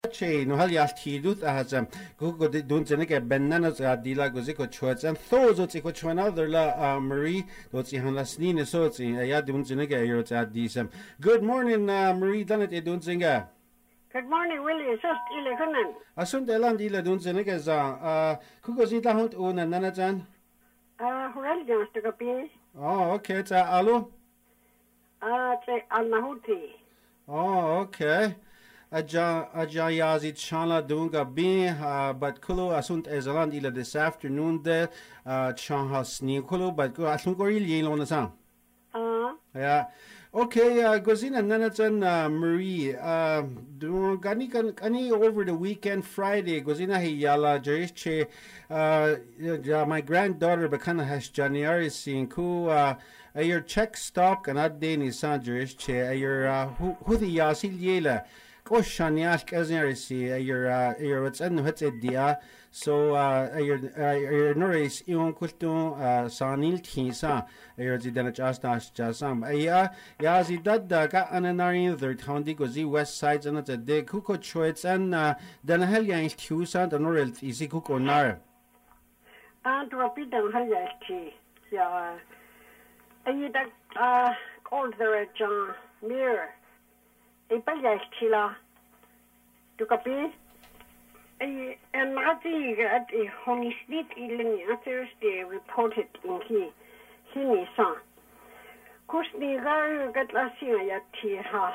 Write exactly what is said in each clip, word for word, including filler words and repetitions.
Che no hal yas tidut ahazam go go dun zeneke bananas adila go ziko chwats and thozo ziko chwana la Marie do zi han lasnine so zi ya dun zeneke yo zadisam. Good morning uh, Marie danet e dun zenga. Good morning Willie just ile kunan. Asun deland ile dun zeneke za uh kugo zi tahut una nanajan. Ah horal jans to kapi. Oh okay ta alo. Ah che alnahuti. Oh okay. Aja aja yazi chala dunga bin but kulu asunt ezaland ila this afternoon de chaha sni kulu but go asun gori yelo na sang. Ah. Yeah. Okay, uh, Gozina Nanatan uh, Marie, uh, do gani gani over the weekend Friday Gozina he yala jerische uh my granddaughter bekana has January sin ku uh your check stock and ad day ni san jerische your uh who who the yasil yela Koshan yask aznerisi your uh your what's in what's it dia so uh your your noris ion kultu uh sanil tisa your zidana jastas jasam ya ya zidad ka ananari third county gozi west side and the de kuko choits and uh then hell yang tusa the norel isi kuko nar and repeat the hell yang ya ayi da uh called the John mirror Ipalyaskila to copy a Nazi at a honesty in Thursday reported in he Hini son. Kusni gar got last year at Tiha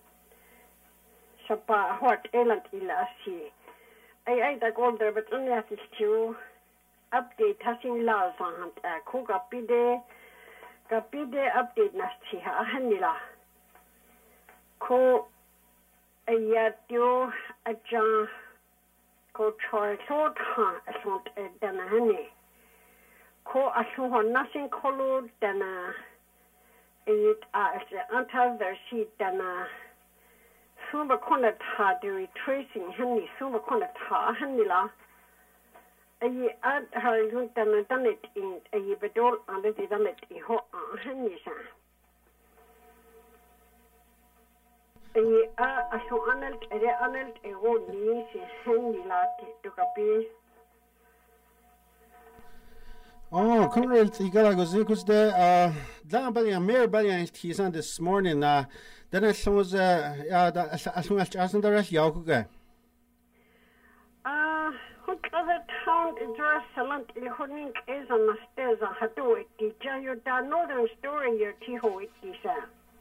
Sapa what elant ilasi. I ate a gold there, but only as is to update passing laws on a cook up bide Kapide update Nastiha Hanila. Ko ayatyo ajan ko choi so tha asont dana hane ko asu ho nothing kolo dana it as anta versi dana sumba kona tha de tracing hane sumba kona tha hanila ay ad har yun dana danet in ay bedol ande danet I ho hanisa a aso anelt ere anelt ego ni si hendi lati to kapi Oh, Colonel Igala goes because the uh Dan Bali Mayor Bali and he's on this morning uh then I saw was uh yeah that as soon as as the rest Yakuga. Ah, who other town in Jerusalem il honing is on the stairs on hatu it jayo da northern story your tiho it isa.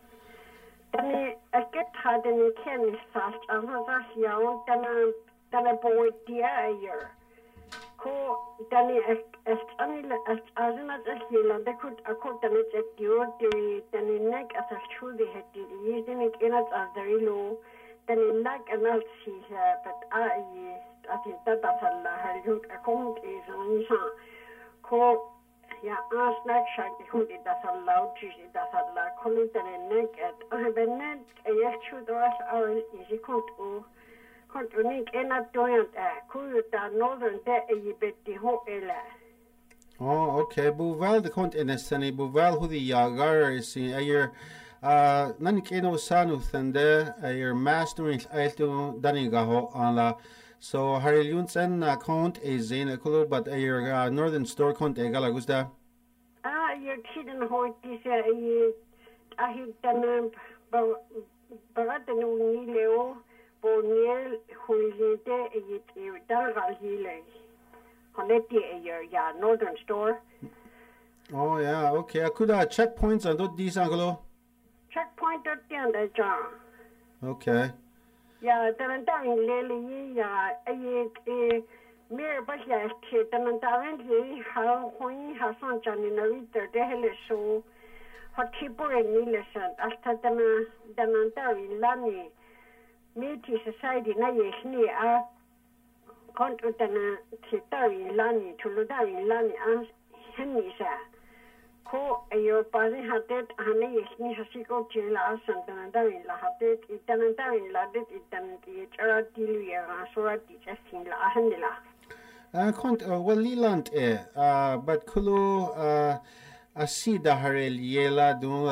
Dani aket hadani ken fast another yaun dana dana boy dia ayer ko dani est anila est azuna zahila de kut akot dani dio de dani neck as a true de het di dani kenat as very low dani lag anal si but I ati tata sala harjuk akont is anisa ko ya asnak shaki hundi dasalla uchi dasalla kolutene nek at benet aychu doras our isi kontu kontu nik ena doyant a kuyuta northern de ayibeti ho ela. Oh, okay. Buval the kont in esani buval who the yagar is ayer uh nan keno sanu thande ayer mastering alto danigaho on la so Harilunsen account is in a club, but your uh, northern store count egala gusta. Ah, your children hold this uh I hit the Baratanu Nileo, Boniel, Hulite, it Dargal Hile. Honetti, your ya northern store. Oh, yeah, okay. I could uh, checkpoints and do these anglo. Checkpoint at the end of John. Okay. Yeah, then I'm Lily, yeah, a mere but yes, kid, and I'm how when has on Johnny Narita, the hell so hot keeper and Nielsen, after the Danantari Lani, Meaty Society, Naye, near contra the Titari Lani, to Ludari Lani, and Henry, sir. Ko ayo pari hatet hane yesni hasiko chela santan dari la hatet itan dari la det itan ti chara tilu ya sura ti chasin la handela Uh, kont uh, well Leland eh uh but kulu uh asida harel yela do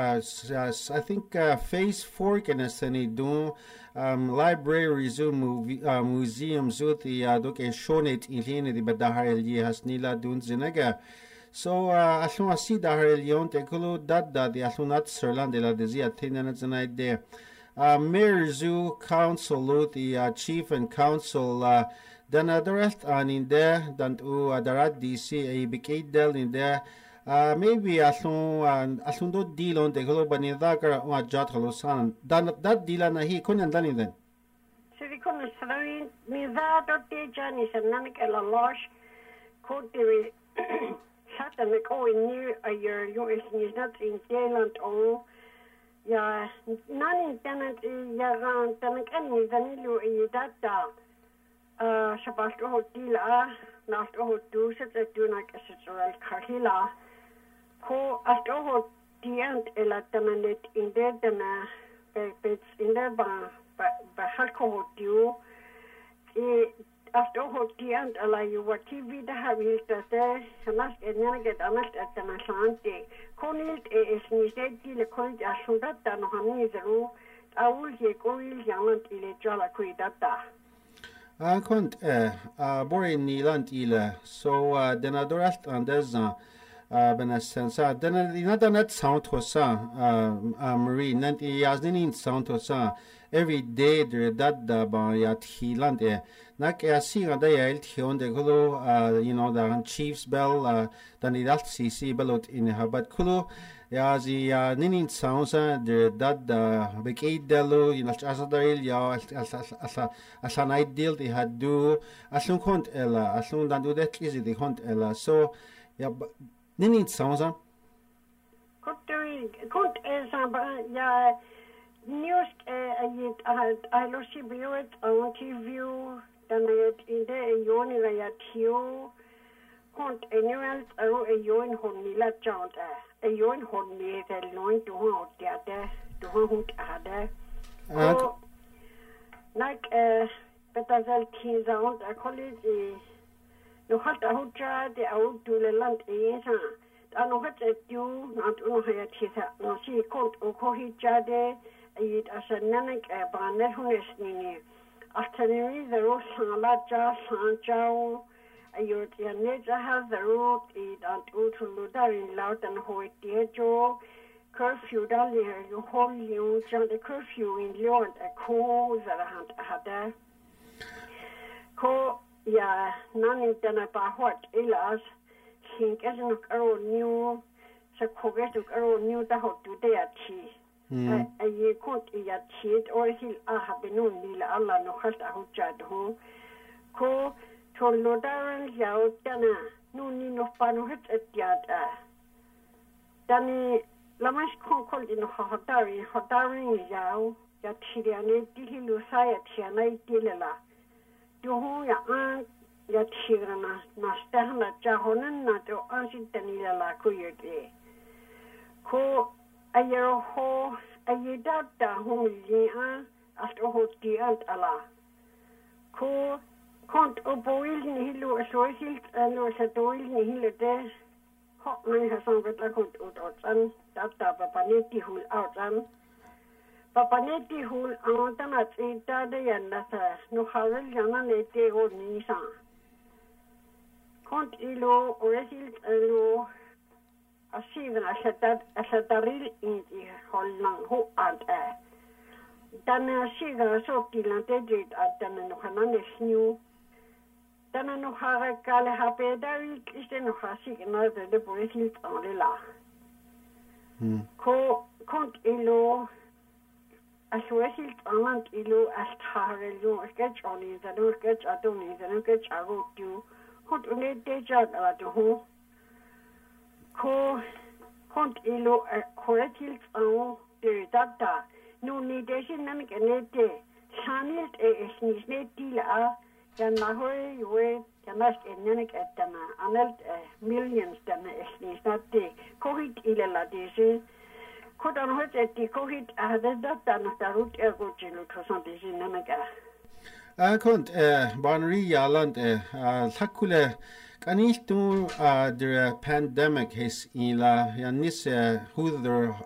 I think uh, phase four kenasani do um library zo movie uh, museum zo the uh, doke shonet ilene di badaharel ye hasnila dun zinaga so uh, alun asida harel yon te kulu dadda di alunat serland de la dezi athena zanai de uh, mayor zoo council the uh, chief and council uh, dan adarat an in there dan u adarat dc a bikadel in there Uh, maybe alun alun do deal on the global nidakar wa jat halosan dan that deal na hi kunan dan den so vi kunna slöi mi va do te jani sanamik ela losh ko de satan me ko in a year you is ni not in Thailand o ya nani tenant ya ran tenant en ni danilu i data uh shabash ho deal a nach ho du set du na kesel karhila ko asto diant ela tamanet in der dana pe in der ba ba halko dio e asto diant ala you what tv da havi sta se sanas enna get amas atama sante konil e esni sedi le kon asunda da no hani zeru awul ye koil yalant ile jala kuidata a kont eh a borin nilant ile so den adorast andezan bena sensa dena inada net sound hosa Marie nanti yazdinin sound hosa every day there that da ba ya thiland e nak ya singa da ya el thion de golo you know the chiefs bell dan idat cc belot in habat kulo ya zi ninin soundsa de that da bekid delo in as asadil ya asa asa ideal de hadu asun kont ela asun dan do that is the kont ela so ya Nini sounds Kutui kut is ya news ayit I lo si viewed on T V dan ayit inde yoni la ya tiu kont annual aro e yon honni la chant e yon honni del noin to ho dia de to ho ada ko like eh betazel kizaund a college no hat a hoja de au to le land e sa ano hat e tu not uno ha tisa no si kont o ko hi jade it asanak e baner hunes ni afternoon the ro sala ja san jao ayot ya ne ja ha the road it and to to dar in loud and ho tie jo curfew dal you hol you jan the curfew in leon a ko za ha hada ko ya nani dana pa hot ilas think as no karo new sa koge to karo new da hot to de ati a ye kont ya chit or hil a habenu ni la alla no khasta hu chat ho ko to lodaran ya dana no ni no pa no het atiat a dani lamash kon kol in hotari hotari ya ya chiriane dihilu sa ya tiana ilela Yo ya an ya chirana na stahna jahonan na to ansi tanila la kuyede ko ayero ho ayeda da ho yi an asto ho ti ant ala ko kont oboil ni hilu asoil no sa doil ni hilu de ho mai ha sang vet la kont ut otsan data papa ni ti hul outan Papa neti hul anta na tsita de yanda sa no havel yana nete o nisa. Kont ilo oresil ilo asivna asatat asataril inti hollang ho anta. Dana asivna so tilante jit atana no hanane sniu. Dana no hara kale hape dari kiste no hasik na de oresil anlela. Ko kont ilo Aswesil amant ilo astarelo sketch on is a do sketch atoni and sketch I wrote you. Hot une deja at ho. Ko kont ilo a correctil on de data. No need dynamic and nete. Sanil e snis netila yan nahoy we yanas enanik at dana anelt millions dana snis not de. Kohit ila la desi. Kodan hote ti kohit ahda data na tarut ergo chilo thosan desi namaga. A kont eh banri yaland eh lakule Kaniltu uh, the pandemic his ila yanis hudher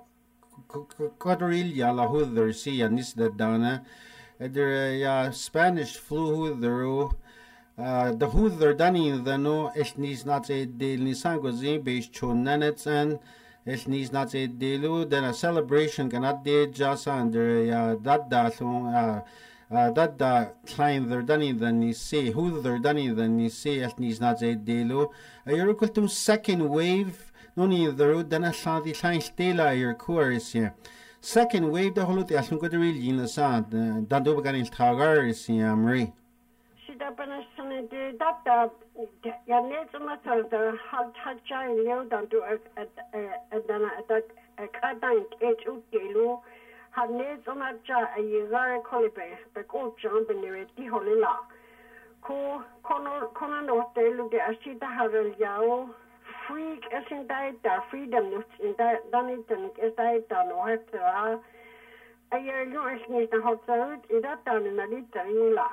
quadrilla la hudher si yanis the dana der ya Spanish flu hudher uh, the hudher dani the no es nis not a del nisango zin beis chonanets and es nis not a delu then a celebration cannot de jasa under ya that that uh Uh, that da klein der dani the ni say who der dani the ni say as nis not a delo a you're equal to second wave no ni the then a sa di klein stela your course here second wave the whole the asun go the really in the sand dan do began in tagar is ya Marie sida panasane de data ya net ma the hal tacha leo dan do a dan a kadan h u delo Hannes on a ja a year colibe, but go jump in the T Holila. Co Conor Conan Telu de Ashita Havel Yao, freak as in diet, freedom in Daniton as diet done or her. A year you need the hot salad, it up done in a little la.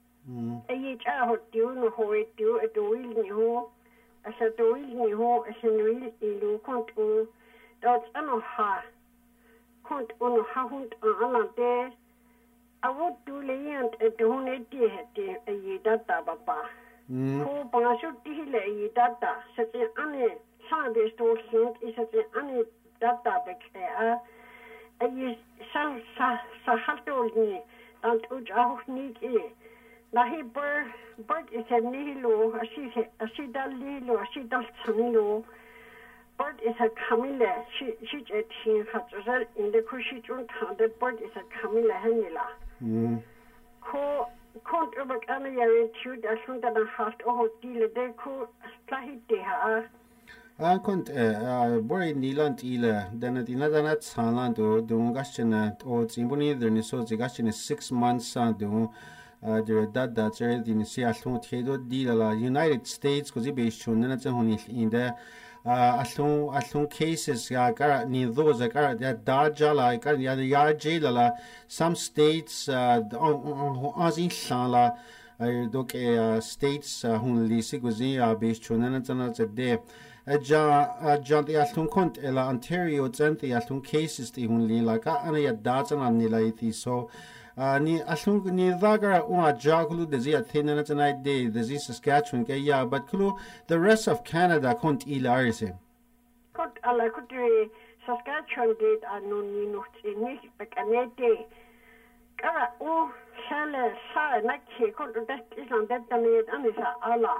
A year hot do no hoe do at the wheel new, as a do wheel new, as in real ilu contour, that's anoha. Kont on hahund alante awut duleant e dohune di heti e yidata baba ko pangasut dihile yidata sete ane sabe sto sint isete ane data bekea e sa sa sa haltolni tant uj ahni ki nahi ber ber ise nihilo asi asi dalilo asi dal tsanilo bird is a Camilla. She she a teen has in the Kushi Jun the bird is a Camilla Henila. Ko Kont over Anna tude as soon as I have to deal de ko Slahi deha. I can't uh boy Niland ila then at another not Saland or doing Gaston or Zimboni there is so the Gaston is six months and do uh there that that's already in Seattle deal United States because it based on in the uh along along cases ya gar ni those gar ya dajala gar ya ya jela some states uh azin shala doke states hun lisi gozi ya based on na tsana tsede ja ja ya along kont ela Ontario tsente ya along cases ti hun li la ka ana ya datsana ni la iti so ni alung ni dagar una jaglu de zia thena tonight day the zis Saskatchewan ke ya but kulu the rest of Canada kont ilarise kont ala kutre Saskatchewan de anu ni no ni bekanete kara o sale sa na ke kont de island de tani anisa ala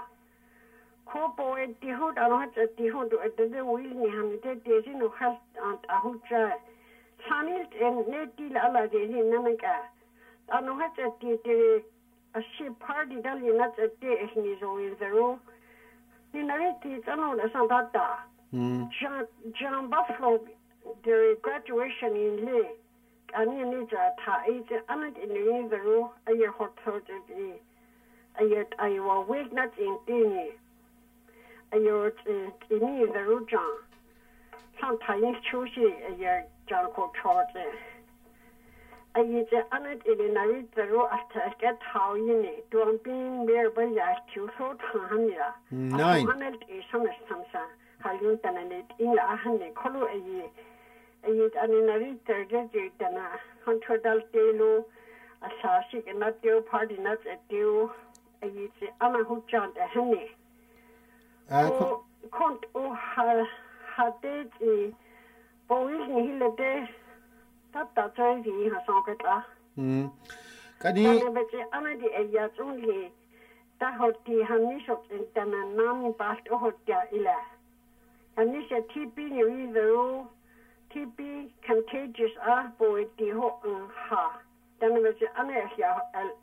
ko boy di hud anu hat di hud de de wil ni han de de sinu has ant ahuja sanil en neti ala de ni namaka Ano has a tea a ship party dali not a day is nizo in the room. Ninariti, I know the Santata. John John Buffalo, the graduation in Lee. And you need a tie, and in the room, a year hot thirty. A year I will wake not in Dini. A year in the room, John. Sometimes choosy a year John called Charles. I use the honor in the the row after I get how you need to be mere by ya to so Hamila. Nine. Honest is some Samsa, how you done it in a honey color a year. I use an in a reader than a hundred delo, a sausage and not deal party not a deal. I use the honor who jumped a honey. Oh, can't oh, ha ha did the boys in the day. Tata Jovi has on it. Hmm. Kadi. Amadi Ayas only that hoti Hanishot in Tanan Bast Ohotia Ila. Hanisha T P New the T P contagious ah boy the ho ha. Then was Anasia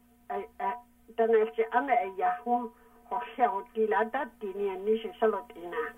then I say Anaya who Hoshel Dila that Dini and Nisha Salotina.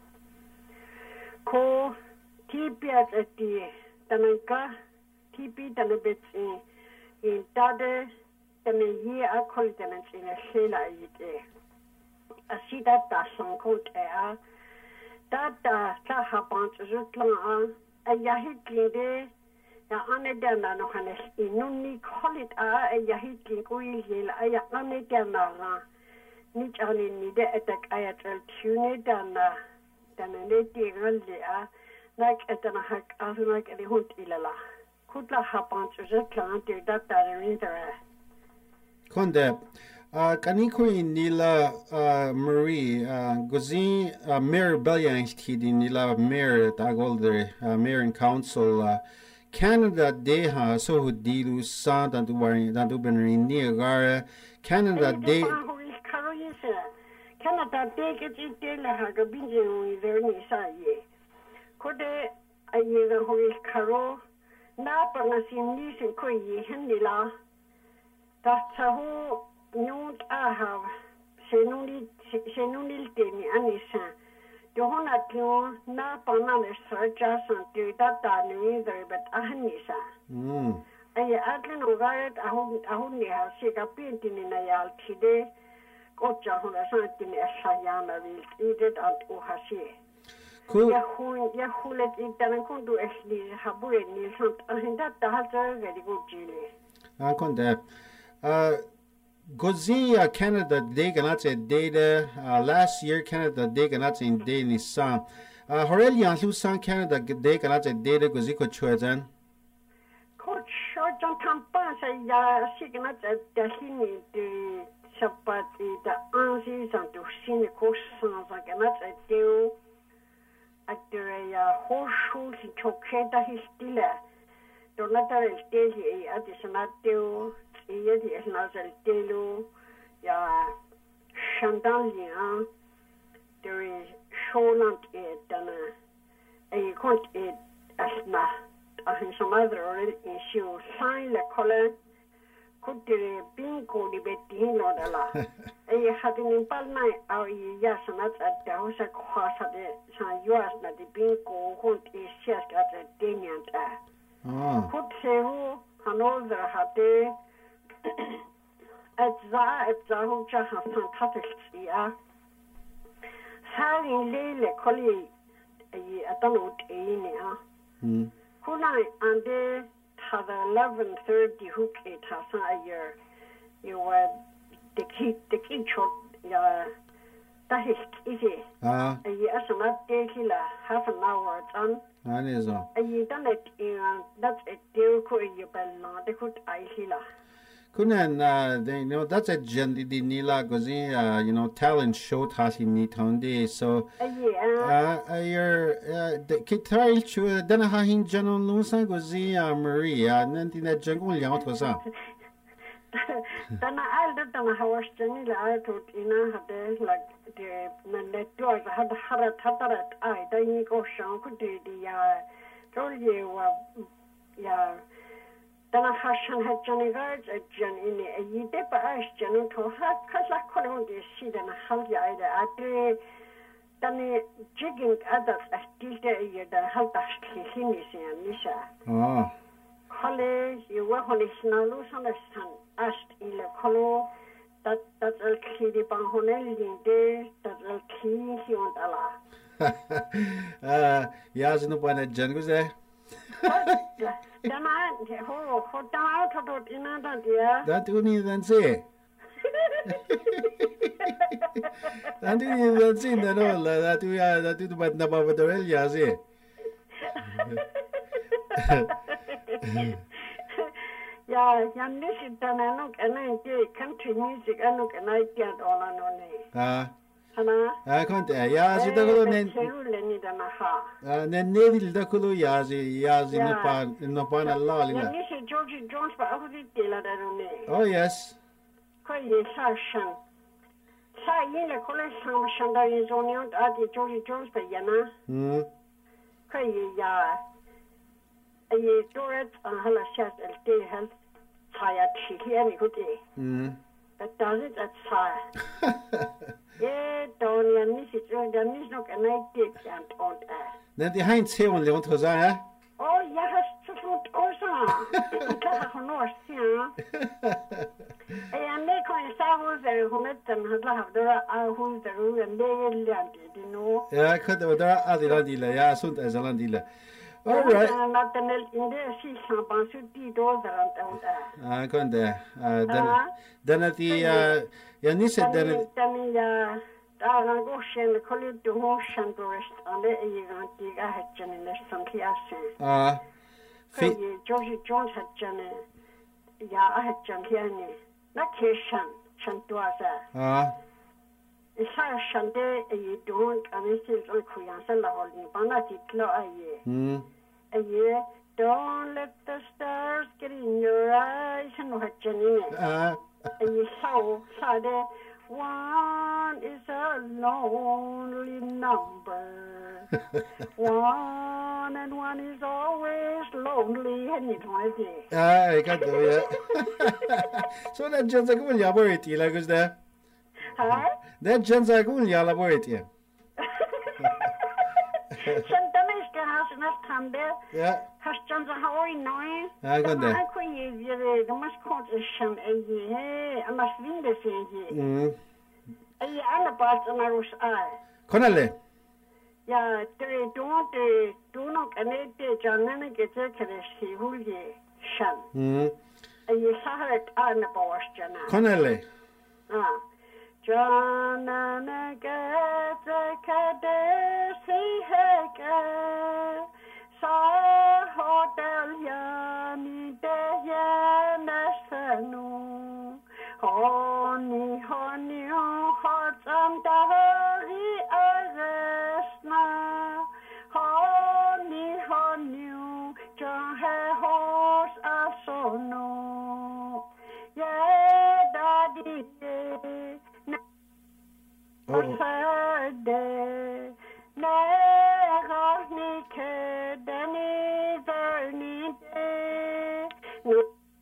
Ko T P at the Tanaka. T P done a bit in in Dade, then a year I call it in a Shela. I see that that's some coat air. That that happens to Rutlan, a Yahid Lede, a Anedana no Hannes, in Nuni call it a Yahid Liguil, a Anedana. ni chani ni de attack ayatul tune dana dana ne tingal ya nak etana hak asuna ke hunt ilala kutla hapan chuje klan te data rinter konde kaniko nila Marie gozi mayor belliang tidi nila mayor tagolder mayor and council Canada deha so hudilu sa dandu warin dandu benri niagara Canada de Canada de ke de la ha ga binje ver ni sa ye kode aye ga hoi karo na pa na sin ni sin ko ye hen ni la ta cha ho nyut a ha se nu ni se nu ni te ni anisa do hona tio na pa na le sa ja san te da ta ni der bet a hen ni sa mm aye atlen no ga a ho a ho ni ha se ga pin tin ni na ya tide Ocha hona santin esayana vil idet alt ohasi. Ja hun ja hulet idan kundu esli habure ni sant ahinda tahalta very good jili. An konde. Uh Gozi Canada de ganatse data last year Canada de ganatse in de ni san. Uh Horelian lu san Canada de ganatse data gozi ko chuazan. Coach John Tampa sa ya signatse dahini de Sapati da anzi santo sine kosan zaganat ateu atreya hoshu si choketa histila donata el teli adisanateu yedi esnazel telu ya chandalia there is sholant it dana a kont it asna ahin samadro issue sign la color Kutire bingo di betino dala. E hadin palna au ya sanat at hosa khasa de san yuas na di bingo hunt is just at the denianta. Ah. Kut sehu hanover hatte at za at za hu cha hasan tatia. Sari lele koli e atano teine ah. Hmm. Kunai ande have eleven thirty hook it has a year. You were the key, the key shot, yeah, that is easy. Ah, a year, so not daily, half an hour done. And is all. And you done it in that's a deal, could you bella, the good I healer. Couldn't uh, they you know that's a gen di nila gozi uh you know talent show tasi ni tonde so yeah uh your uh the kitai chu dana ha hin janon lusa gozi uh Maria nanti na jangul yang to sa dana al dana hawas jani la to ina hade like the man to had harat hatarat ai dai ni ko shang ku de ya to ye wa ya Dana hashan had Johnny Guards at Jan in a yide pa ash Jan to ha kala kolon de si dana halya ida atre dani jigging adults as tilde a year da halta hinis and nisha. Oh. College, you work on his nalu son of son asked in the colo that that's a kiddy banhonel de that's a key he won't allow. Uh, Yas no point at Jan was there. Dana ho ho ta to to ina da dia that you need then say and you then see that all that we are that you but na ba the real ya say ya ya nishi dana no kana ke country music anu kana tian ona no ne ah 아, 근데 야지 더고 nen 아, nen nebil 더고 야지 야지 노파 노파나 라리라. 야, 니시 조지 존스 바 어디 텔라다로네. Oh yes. 거기 사션. 사이에 콜레 상상다 인존이온 아디 조지 존스 바야나. 음. 거기 야. 이 도렛 할라 샷 엘테 헬 사야 치히니 고티. 음. That does it at fire. Yeah, don't you miss it? Don't miss no can I take and on air. Then the Heinz here on Leon Tozaya. Oh, yes, to foot also. No, and they can say very honest and have the who's the room and they landed, you know. Yeah, I could have other dealer, yeah, soon as a landilla. All right. Natanel inde si sampansu ti dozaran tauda. Ah, konde. Ah, dan dan ati ya ni se dan Tani ya taran go shen koli du ho shan tourist ande e gan ti ga hachane ne sankhiyase. ah Fi George Jones hachane ya hachan khiane. Na keshan shan tuasa. ah Isa shande e don kanisi ro kuyansa la holni bana titlo aye. hmm Aye, don't let the stars get in your eyes and watch it. ah And you saw, saw that one is a lonely number. One and one is always lonely, and it was it. ah I got do ya so that just a good laboratory like is there Huh? that just a good laboratory Sometimes the house in this time there. yeah Has John's a Hawaii noise. ah konde I could use the must call the sham a year. I must win the same year. hmm A year and a bus and I was I. konale Ja, det don't det du nok anette Johnne gete kan se hulje shan. hmm Og jeg så har et andet borgs Johnne. konale Ah. Johnne gete kan se hege. Så hotel ja ni det ja næstenu. Honey, honey, hot and dairy arresna. Honey, honey, John has horse asono. Yeah, daddy, oh Saturday. Never nike, Danny, Verny, no.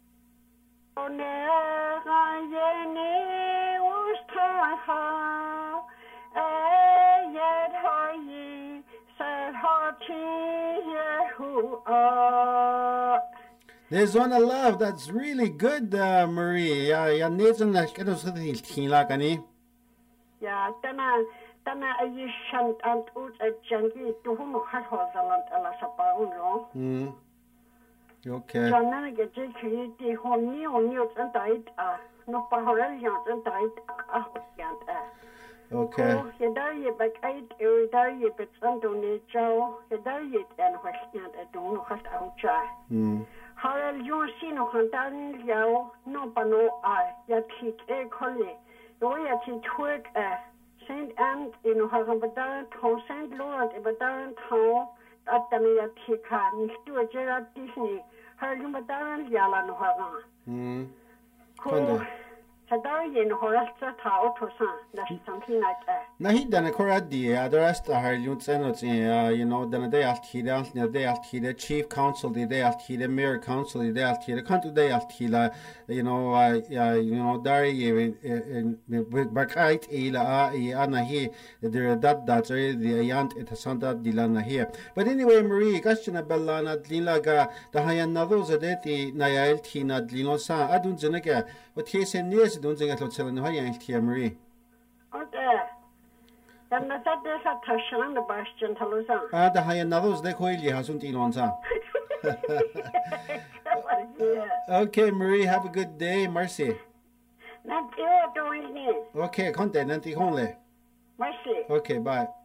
Never Jenny was tired. Yet her ye said her who are. There's one I love that's really good, uh, Marie. Yeah, yeah, Nathan, I can't say anything like any. Yeah, then I then I shan't and out a junkie to whom had Hosaland Alasapauno. Hmm. Okay. Janana get J. Honey on mute and died. No Pahorians and died. Ah, can't. Okay. You die back eight, you die but Antony Joe, you die and Western, I don't know what I'll try. Hmm. How you see no Hantan Yao, no Pano I, yet he a collie. No, yet he twerk a Saint Anne in Harabadan, Saint Lord, Ibadan town, at the Miatika, to a Gerard Disney, her Lumadan Yala no Haran. Hmm. Cool. Sadari in Horasta Tao to San, that's something like that. Na hit den koradi adrast har gjort sen att you know den det allt hela det allt hela chief council det allt hela mayor council det allt hela kan du det allt hela you know uh, uh, you know där är bakait ila i ana he there that that är det yant it santa dilana here but anyway Marie kashna bellana dilaga da hayan nados det na yael tina dilnosa adun zeneka what he said news don't think at lotsen hayan tia Marie Okay. Then I said there's a touch on the bastion Talusan. Ah, da hayan nados de koili hasn't ilonsa. Okay, Marie, have a good day. Mercy. Not you doing it. Okay, content, nanti honle. Mercy. Okay, bye.